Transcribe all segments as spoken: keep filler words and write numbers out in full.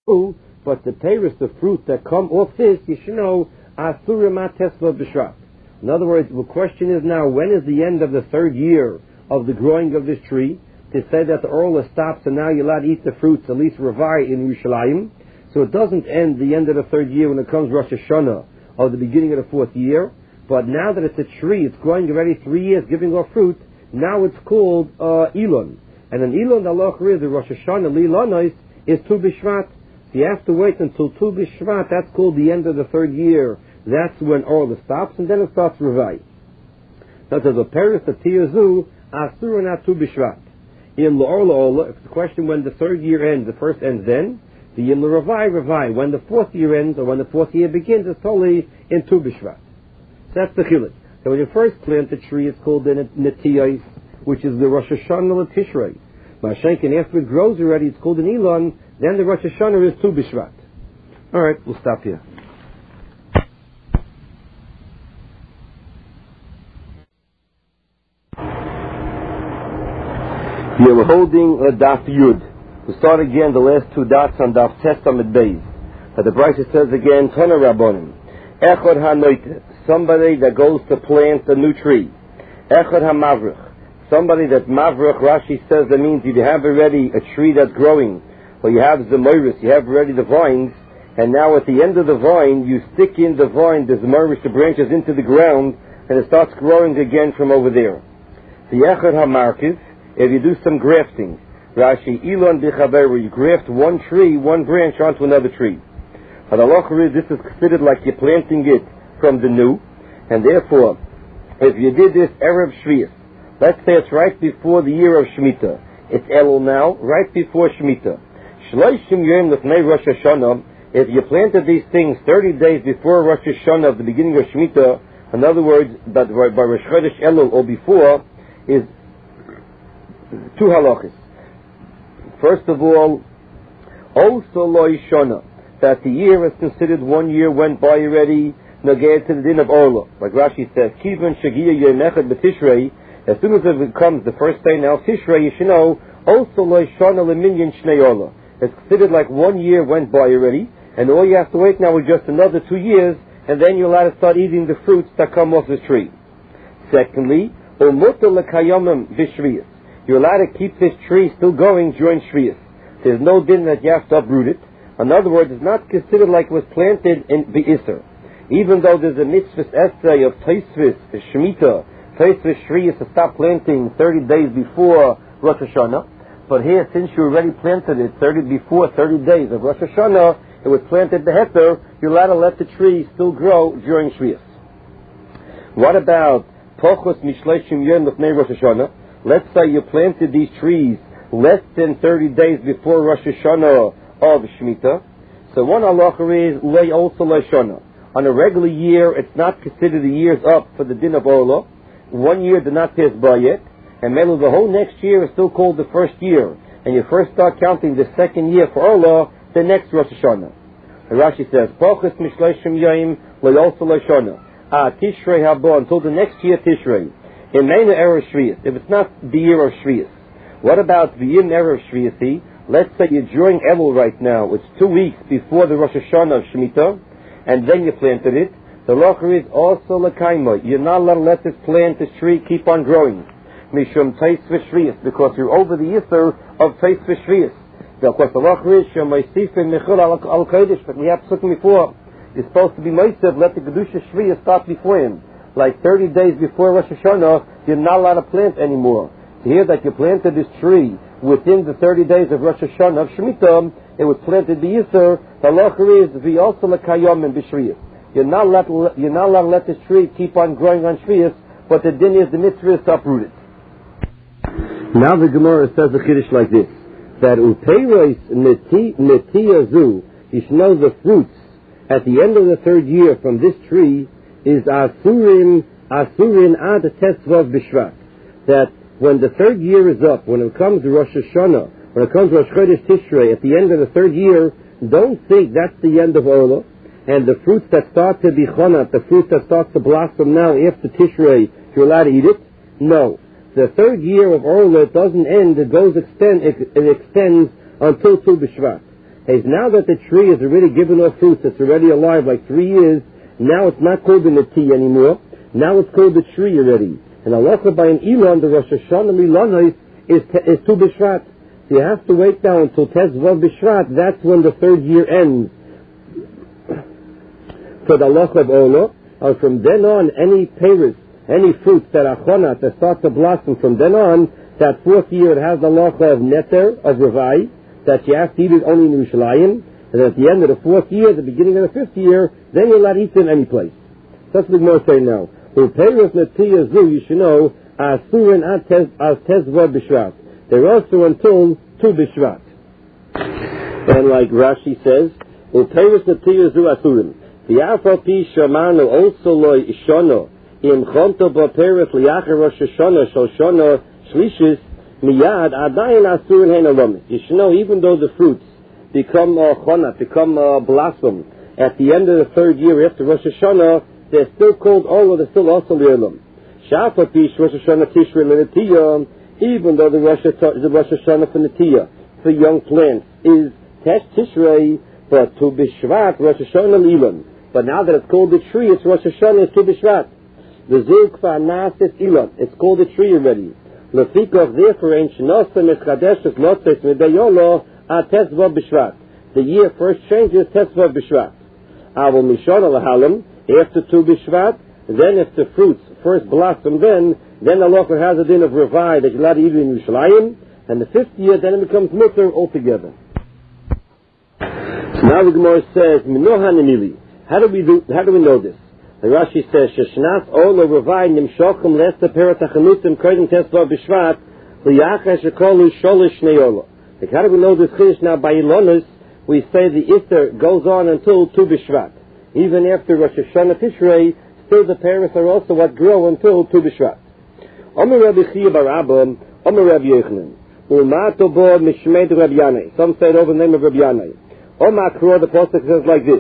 but the peiros, the fruit that come off this, you should know, asurim atesva b'shvat. In other words, the question is now, when is the end of the third year of the growing of this tree? To say that the orla stops and now you're allowed to eat the fruits, at least Ravai in Yerushalayim. So it doesn't end the end of the third year when it comes Rosh Hashanah, or the beginning of the fourth year. But now that it's a tree, it's growing already three years, giving off fruit, now it's called uh, Elon. And an Elon, the Allah is the Rosh Hashanah, Lilonois, is Tu B'Shvat. So you have to wait until Tu B'Shvat, that's called the end of the third year. That's when Orla stops, and then it starts Ravai. Now there's a Paris, the Tiyazu, Asur and Tu B'Shvat. In L'Orla Orla, if the question when the third year ends, the first ends then, the in L'Ravai, Ravai, when the fourth year ends, or when the fourth year begins, it's totally in Tu B'Shvat. So that's the Chilik. So when you first plant the tree, it's called the Netiyos, which is the Rosh Hashanah Tishrei. Mashenkin, after it grows already, it's called an Elon, then the Rosh Hashanah is Tu B'Shvat. Alright, we'll stop here. Here we're holding a Daf Yud. We'll start again the last two dots on Daf Testament Beis. But the Brisa says again, Tana Rabbonim. Echad HaNoite, somebody that goes to plant a new tree. Echad HaMavrich, somebody that Mavrich, Rashi says that means you have already a tree that's growing, or you have Zemoiris, you have already the vines, and now at the end of the vine, you stick in the vine, the Zemoiris, the branches into the ground, and it starts growing again from over there. The Echad HaMarkiv, if you do some grafting, Rashi, Elon Bichaber, where you graft one tree, one branch onto another tree. But Allah, this is considered like you're planting it from the new, and therefore, if you did this Erev Shvius, let's say it's right before the year of Shemitah, it's Elul now, right before Shemitah. Shloishim Yom Lefnei Rosh Hashanah, if you planted these things thirty days before Rosh Hashanah, of the beginning of Shemitah, in other words, that by Rosh Chodesh Elul or before, is two halachas. First of all, also lo yishana, that the year is considered one year went by already, nageh to the din of Orla. Like Rashi says, Kivan shagia yom echad b'tishrei, as soon as it comes the first day now, Tishrei, you should know, also lo yishana leminyan shnei Orla. It's considered like one year went by already, and all you have to wait now is just another two years, and then you're allowed to start eating the fruits that come off the tree. Secondly, umuta lekayomim b'shviyas. You're allowed to keep this tree still going during Shviyas. There's no din that you have to uproot it. In other words, it's not considered like it was planted in Be'isr. Even though there's a mitzvah essay of Taisvis, Shemitah, Taisvis Shviyas to stop planting thirty days before Rosh Hashanah. But here, since you already planted it thirty before thirty days of Rosh Hashanah, it was planted the heter, you're allowed to let the tree still grow during Shviyas. What about Pochos Mishleshim Yom Lefnei Rosh Hashanah? Let's say you planted these trees less than thirty days before Rosh Hashanah of Shemitah. So one halacha is lay also leshana. On a regular year, it's not considered the years up for the din of Orla. One year did not pass by yet, and maybe the whole next year is still called the first year. And you first start counting the second year for Orla, the next Rosh Hashanah. And Rashi says, Pachas mishleshim yaim lay also leshana. Ah, Tishrei haba until the next year Tishrei. In Meina Erev Shviyas, if it's not the year of Shviyas, what about the Yom Erev Shviyasi? Let's say you're during Elul right now, it's two weeks before the Rosh Hashanah of Shemitah, and then you planted it. The locher is also lekaima. You're not allowed to let this plant, this tree, keep on growing. Mishum Tais V'Shviyas, because you're over the Yisr of Tais V'Shviyas. Of course, the locher is Shem Meisifin Mechil Al Kodesh, but we have spoken before. You're supposed to be Meisiv, let the Kedusha Shviyas start before him. Like thirty days before Rosh Hashanah, you're not allowed to plant anymore. To hear that you planted this tree within the thirty days of Rosh Hashanah of Shemitah, it was planted the Yisr, the halacha is v'yosel lekayom and b'shviyas. You're not allowed to, you're not allowed to let this tree keep on growing on Shviyas, but the din is the mitzvah is to uproot it. Now the Gemara says the Kiddush like this, that upeiros netiyazu, you should know the fruits at the end of the third year from this tree is asurin asurin ad tesvav b'shvat. That when the third year is up, when it comes to Rosh Hashanah, when it comes to Rosh Chodesh Tishrei, at the end of the third year, don't think that's the end of Orla. And the fruits that start to be chonat, the fruits that start to blossom now after Tishrei, you're allowed to eat it. No, the third year of Orla doesn't end; it goes extend, it, it extends until Tu B'Shvat. is now that the tree has already given off fruits, it's already alive like three years, now it's not called the Netiya anymore, now it's called the tree already. And halacha by an Elon, the Rosh Hashanah Milanos, is, is Tu B'Shvat. So you have to wait now until Tezvav B'Shvat, that's when the third year ends. For the halacha of Ola, and from then on, any peiros, any fruits that are chonat, that start to blossom from then on, that fourth year it has the halacha of Neter, of Revai, that you have to eat it only in Yerushalayim, and at the end of the fourth year, the beginning of the fifth year, then you're allowed to eat them any place. That's what we're saying now. Peiros Netiya Zu, you should know, Asurin as Tezvav B'Shvat. They're also until Tu B'Shvat. And like Rashi says, Peiros Netiya Zu Asurin. V'yafal pi shamanu also lo ishono im chonto bo peiros liachar Rosh Hashanah shel shana shlishis miyad adayin asurin hein alomis. You should know, even though the fruits become uh, chonat, become uh, blossom at the end of the third year after Rosh Hashanah, they're still called Ola, they're still also Le'olam. Shafa pish Rosh Hashanah Tishrei L'Netiya, even though the Rosh, the Rosh Hashanah for Netiya, for young plants, is Tesh Tishrei, but Tu B'Shvat, Rosh Hashanah L'Ilam. But now that it's called the tree, it's Rosh Hashanah, it's Tu B'Shvat. The Zil Kfar Nasis Ilam, it's called the tree already. Lefikov, therefore, Ein Shnosem Es Chadeshes Lotzes Medayolo A Tezvav B'Shvat. The year first changes Tezvav B'Shvat. Avol Mishon Lahalim, after Tu B'Shvat, then if the fruits first blossom, then then the halacha has a din of Revai that you're allowed to eat it in Yerushalayim, and the fifth year then it becomes mutter altogether. So now the Gemara says, Minoha Nemili. How do we do? How do we know this? The Rashi says, Sheshnas Ola Revai Nimshochem Lesta Perat Hachanutim Kodim Tezvav B'Shvat L'Yachar Shekolu Sholish Shnei Ola. Like, how do we know this chiddush now? By Ilonus, we say the Isser goes on until Tu B'Shvat. Even after Rosh Hashanah Tishrei, still the peiros are also what grow until Tu B'Shvat. Omer Rabbi Chia bar Abba, Omer Rabbi Yochanan, Umato bo Mishmed Rabbi Yanai. Some say it over the name of Rabbi Yanai. Omer Akro, the pasuk says like this: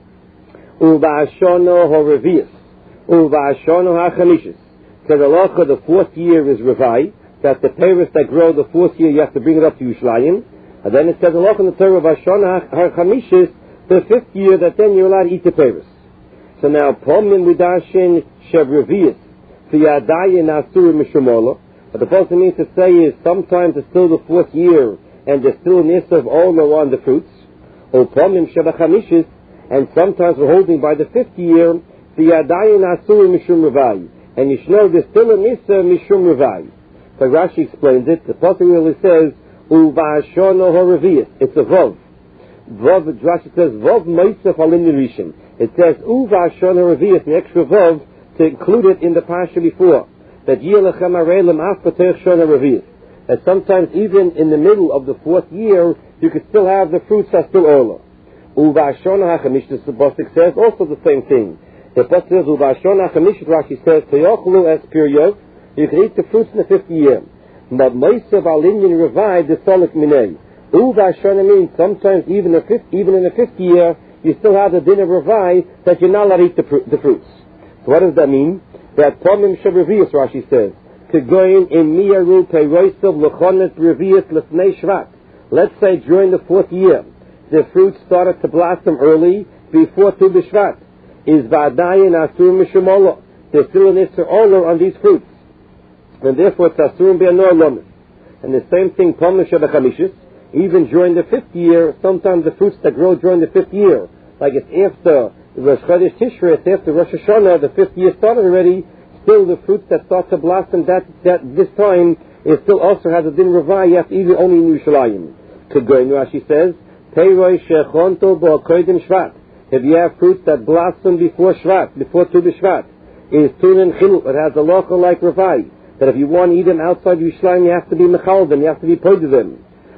Uva'ashono horevius, Uva'ashono hachamishis. Because the halacha, the fourth year is Revai, that the peiros that grow the fourth year you have to bring it up to Yerushalayim, and then it says the halacha in the Torah of Ashono hachamishis, the fifth year that then you're allowed to eat the peiros. So now, Pomim Widashin Shevrevius, Fiyadayin Asur Mishumola. What the person means to say is sometimes it's still the fourth year and there's still an issue of Ola on the fruits. Or Pomim Shevachamishis, and sometimes we're holding by the fifth year, Fiyadayin Asur Mishum Revai. And you should know there's still an issue Mishum Revai. So Rashi explains it. The pasuk really says, Uva'ashono Horevius. It's a Vav. Vav, Rashi says, Vav Moisef Alim Nirishim. It says, Uva Shon HaRevius, the extra Vav, to include it in the Pasha before. That Yelachem Arelim Afpatech Shon HaRevius. That sometimes even in the middle of the fourth year, you could still have the fruits are still Ola. Uva Shon HaChamish, the pasuk says, also the same thing. The pasuk says, Uva Shon HaChamish, Rashi says, Teyochlu es Piryot, you can eat the fruits in the fifth year. But Moisev Alinyan Revai, the Solik Minei. Uva Shona means sometimes even, the fifth, even in the fifth year, you still have the din of Revai that you're not allowed to eat the, fr- the fruits. So what does that mean? That Pomim Shevrevius, Rashi says, to go in in Miyaru Peiroisav Lechonet Revius Lefnei Shvat. Let's say during the fourth year, the fruits started to blossom early before Tu B'Shvat. Is Vadayin Asur Mishumola. There's still an Isser Ola on these fruits. And therefore it's Asur Be'anor Lomis. And the same thing, Pomim Shevachamishis. Even during the fifth year, sometimes the fruits that grow during the fifth year, like it's after Rosh Chodesh Tishrei, it's after Rosh Hashanah, the fifth year started already, still the fruits that start to blossom that, that this time, it still also has a din Revai, you have to eat it only in Yerushalayim. Kegoin, Rashi says, Peiroi Shechonto Bo Koidim Shvat. If you have fruits that blossom before Shvat, before Tu B'Shvat, is Tunin Chilul, it has a local like Revai, that if you want to eat them outside Yerushalayim, you have to be Mechal them, you have to be Poid them.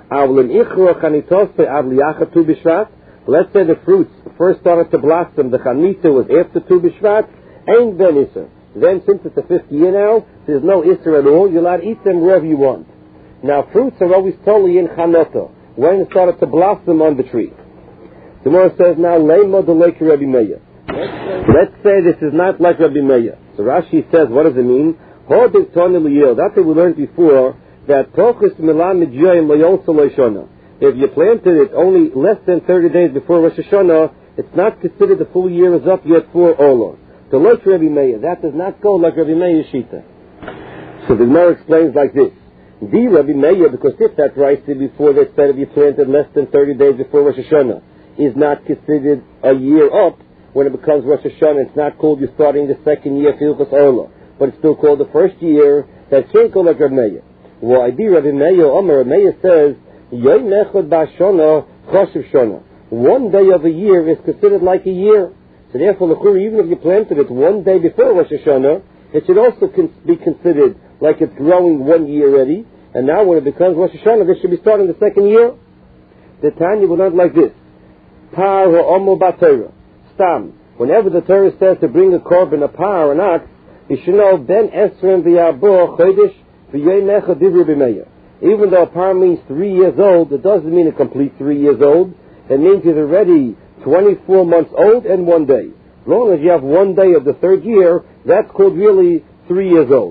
Let's say the fruits first started to blossom, the Chanita was after Tu B'Shvat, ain't then Isser. Then since it's the fifth year now, there's no Isser at all, you're allowed to eat them wherever you want. Now fruits are always totally in Chanota, when it started to blossom on the tree. The Gemara says now, Leimo Delek Rabbi Meir. Let's say this is not like Rabbi Meir. So Rashi says, what does it mean? That's what we learned before, that Tochus Milam Midjoyim Loyolsa Loishona. If you planted it only less than thirty days before Rosh Hashanah, it's not considered the full year is up yet for Ola. So like Rabbi Meir, that does not go like Rabbi Meir's Shita. So the Gemara explains like this. The Rabbi Meir, because if that rice before they said if you planted less than thirty days before Rosh Hashanah, is not considered a year up, when it becomes Rosh Hashanah, it's not called you're starting the second year Hilchos Ola, but it's still called the first year, that can't go like Rabbi Meir. Well, I do Rabbi Meir, Omer, Rabbi Meir says, Yom Echad Ba'Shana Choshev Shana. One day of a year is considered like a year. So therefore, even if you planted it one day before Rosh Hashanah, it should also con- be considered like it's growing one year already. And now when it becomes Rosh Hashanah, this should be starting the second year. The Tanya will not like this. Par ha'omu b'Torah. Stam. Whenever the Torah says to bring a korban, a par, an ox, you should know ben esrem v'yarbo chodesh v'yom echad divru b'meya. Even though a par means three years old, it doesn't mean a complete three years old. It means he's already twenty-four months old and one day. As long as you have one day of the third year, that's called really three years old.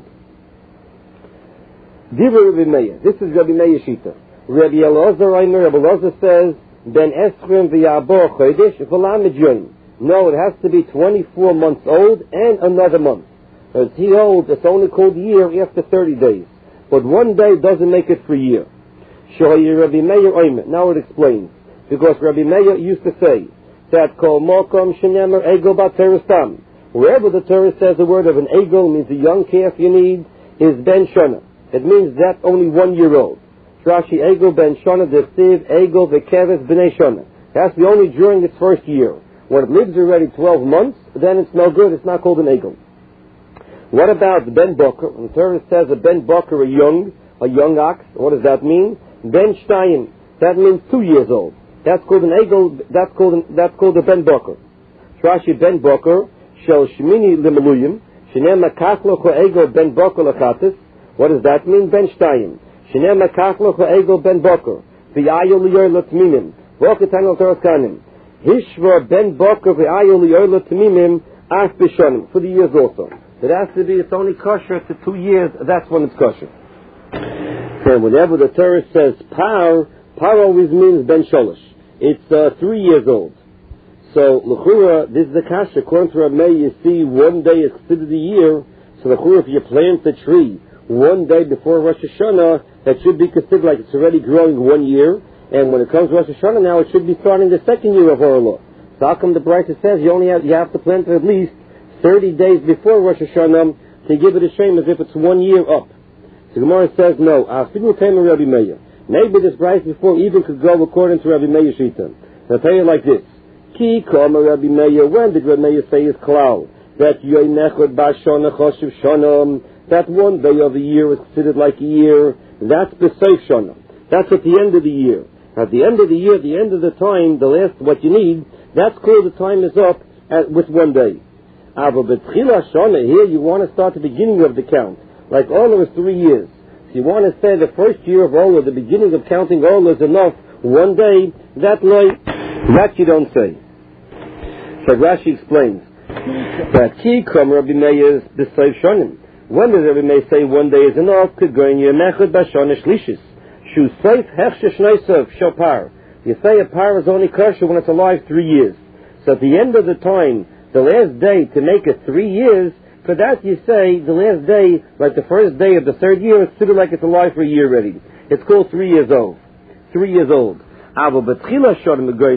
Divru Rabbi Meir. This is Rabbi Meir Shita. Rabbi Elazar Reimer, Rabbi Elazar says, ben esrem v'yarbo chodesh v'lamed yom. No, it has to be twenty-four months old and another month. As he holds, it's only called year after thirty days. But one day doesn't make it for a year. Shoyi Rabbi Meir Oimer. Now it explains. Because Rabbi Meir used to say that kol mokom shenemer egel b'terestam. Wherever the Torah says the word of an egel means a young calf you need is ben shana. It means that's only one year old. Rashi egel ben shana desiv egel v'keves b'nei shana. That's the only during its first year. When it lives already twelve months, then it's no good. It's not called an egel. What about ben boker? When the Torah says a ben boker, a young, a young ox, what does that mean? Ben shtayim. That means two years old. That's called an egel. That's called an, that's called a ben boker. Rashi ben boker shel shmini limeluyim shenem makachlo ko egel ben boker lachatis. What does that mean? Ben shtayim shenem makachlo ko egel ben boker v'ayol liyor latmimim v'oketanu toras kanim hishva ben boker v'ayol liyor latmimim af b'shonim for the years also. It has to be. It's only kosher to two years. That's when it's kosher. So whenever the Torah says par, par always means ben sholosh. It's uh, three years old. So, l'chura, this is the kasha. According to Rabbi Meir, you see one day is considered a year. So, l'chura, if you plant the tree one day before Rosh Hashanah, that should be considered like it's already growing one year. And when it comes to Rosh Hashanah now, it should be starting the second year of Orlah. So, how come the Brisa says you only have, you have to plant it at least thirty days before Rosh Hashanah to give it a shame as if it's one year up? So, Gemara says, no. Afilu came to Rabbi Meir. Maybe this Brisa before even could go according to Rabbi Meir Shita. I'll tell you like this. Ki kama Rabbi Meir, when did Rabbi Meir say his klal? That yoy nechod ba'shana choshev shana, that one day of the year is considered like a year, that's b'seif shana. That's at the end of the year. At the end of the year, at the end of the time, the last, what you need, that's called the time is up at, with one day. Ava b'tchila shana, here you want to start the beginning of the count. Like all is three years. You want to say the first year of Olah, the beginning of counting Olah is enough, one day, that night, that you don't say. So Rashi explains that Ki Kam Rabbi Meir is the Seif Shonim. When does Rabbi Meir say one day is enough? Could go in your Mechad Bashana Shlishis. Shu Seif Hechshe Shneisav Shopar. You say a par is only kosher when it's alive three years. So at the end of the time, the last day to make it three years, for that you say, the last day, like the first day of the third year, it's considered like it's alive for a year already. It's called three years old. Three years old. But here it's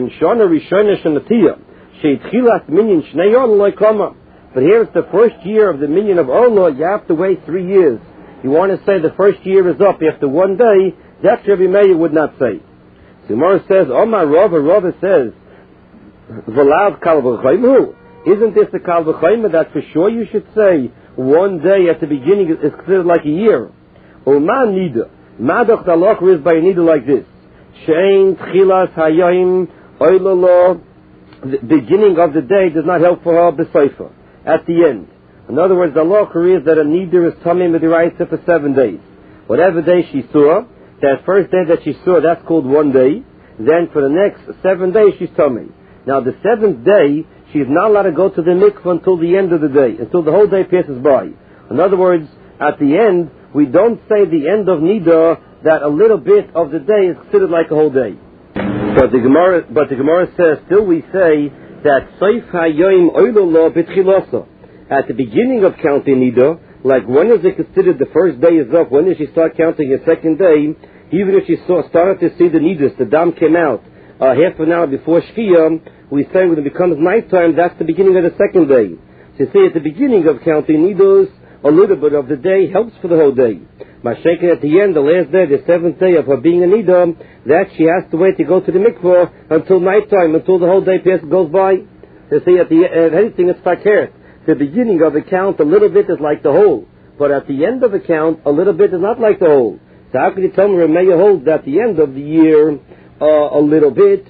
the first year of the minyan of Olah, you have to wait three years. You want to say the first year is up after one day, that's Rabbi Meir would not say. The Gemara says, Omar Rava, Rava says, V'lav kal v'chaymu. Isn't this the Kal V'chayma that for sure you should say one day at the beginning is considered like a year? Uma nida. Madach dalach is by a nida like this. Shein tchilas hayayim oilalo. The beginning of the day does not help for her b'seifa. At the end. In other words, the law is that a nida is tamim b'diraisa for seven days. Whatever day she saw, that first day that she saw, that's called one day. Then for the next seven days she's tamim. Now the seventh day, she is not allowed to go to the mikvah until the end of the day, until the whole day passes by. In other words, at the end, we don't say the end of Nida that a little bit of the day is considered like a whole day. But the Gemara, but the Gemara says, still we say that Seif Hayoim Oilolo B'Tchiloso. At the beginning of counting Nida, like when is it considered the first day is up? When does she start counting the second day? Even if she saw, started to see the Nidus, the dam came out uh, half an hour before Shkia, we say when it becomes nighttime, that's the beginning of the second day. So you see, at the beginning of counting Nidus, a little bit of the day helps for the whole day. Mashaykin at the end, the last day, the seventh day of her being a Nida, that she has to wait to go to the mikvah until nighttime, until the whole day goes by. You see, at the at anything it's fakert. The beginning of the count, a little bit is like the whole. But at the end of the count, a little bit is not like the whole. So how can you tell me Rameya holds that at the end of the year, uh, a little bit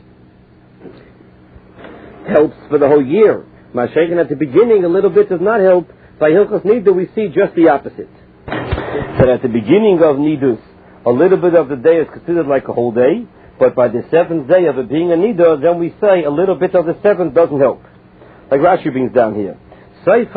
helps for the whole year? Mashaykin at the beginning, a little bit does not help. By Hilchos Nida, we see just the opposite. That at the beginning of Nidus, a little bit of the day is considered like a whole day, but by the seventh day of it being a Nida, then we say a little bit of the seventh doesn't help. Like Rashi brings down here. If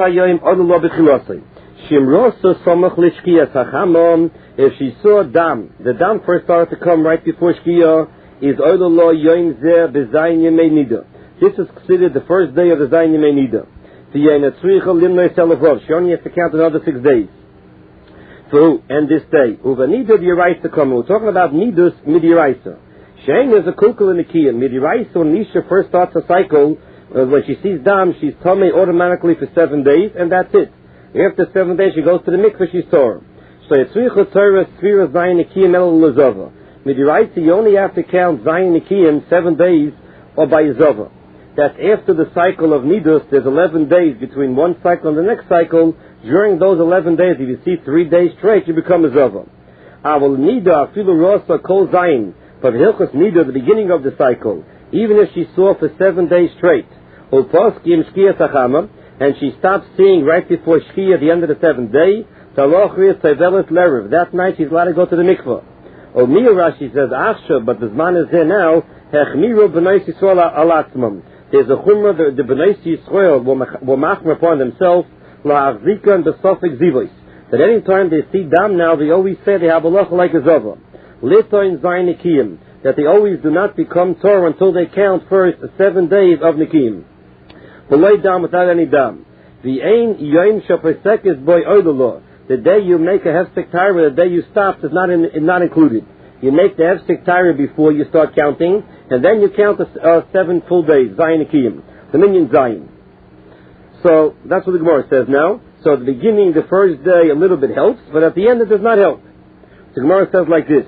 she saw dam, the dam first started to come right before Shkia, is Oilolo Yom Zeh B'Zayin Yemei Nida. This is considered the first day of the Zayin Yemei Nida. She only has to count another six days. So, and this day, Uva Nida D'Yeraisa come. We're talking about Nidus Mid'Yeraisa. Shein is a kukul in the kiyah. Mid'Yeraisa, when Nisha first starts a cycle, uh, when she sees dam, she's tummy automatically for seven days, and that's it. After seven days, she goes to the mikveh, she's Torah. So, Yitzricha Torah Sfira Zayin Nikiyim El Lazova. Mid'Yeraisa, you only have to count Zayin Nikiyim seven days or by Yazova. That's after the cycle of Nidus, there's eleven days between one cycle and the next cycle. During those eleven days, if you see three days straight, you become a Zova. Avol Nida, Afilu Rosa, Kol Zayin. But Hilchos Nida, the beginning of the cycle, even if she saw for seven days straight, Ulposkim Shkia Tachama, and she stops seeing right before Shkia at the end of the seventh day, Talochri Tevelet Lerev. That night she's allowed to go to the mikvah. Omiya Rashi says, Achsha, but the Zman is there now, Hechmiru B'nai Yisrael Alatzmam. There's a chumrah, the, the B'nai Yisrael will machmer upon themselves, La'achzika and B'sofik Zivos. That any time they see dam now, they always say they have a loch like a zova. Litoin Zayin Nikiyim. That they always do not become Torah until they count first seven days of Nikiyim. Below dam without any dam. The ain yoim shapesek is boy oidolo. The day you make a hefsek tyra, the day you stop is not in, is not included. You make the hefsek tyra before you start counting, and then you count the uh, seven full days, Zayin Nikiyim. The minion Zayin. So, that's what the Gemara says now. So, at the beginning, the first day, a little bit helps, but at the end, it does not help. The Gemara says like this.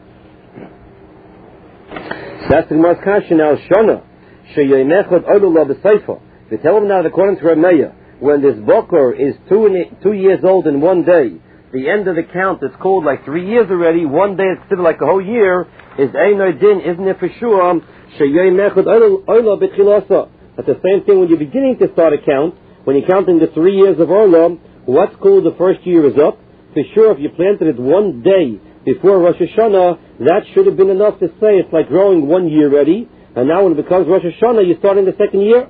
That's the Gemara's kasha now, Shona. Sheyeinechot odullah b'seifa. They tell him now, according to Rameya, when this boker is two, in, two years old in one day, the end of the count is called like three years already, one day is considered like a whole year, is Einoi Din, isn't it for sure? Sheyeinechot odullah b'tchilasa. But the same thing when you're beginning to start a count, when you're counting the three years of Orla, what's called the first year is up. For sure, if you planted it one day before Rosh Hashanah, that should have been enough to say it's like growing one year ready, and now when it becomes Rosh Hashanah, you're starting the second year.